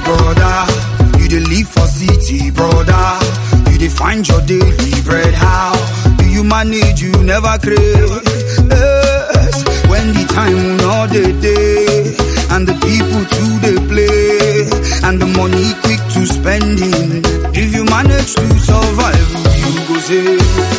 brother. You dey live for city, brother. You dey find your daily bread. How do you manage? You never crave. Yes, when the time not the day, and the people too they play, and the money quick to spending. If you manage to survive, you go say.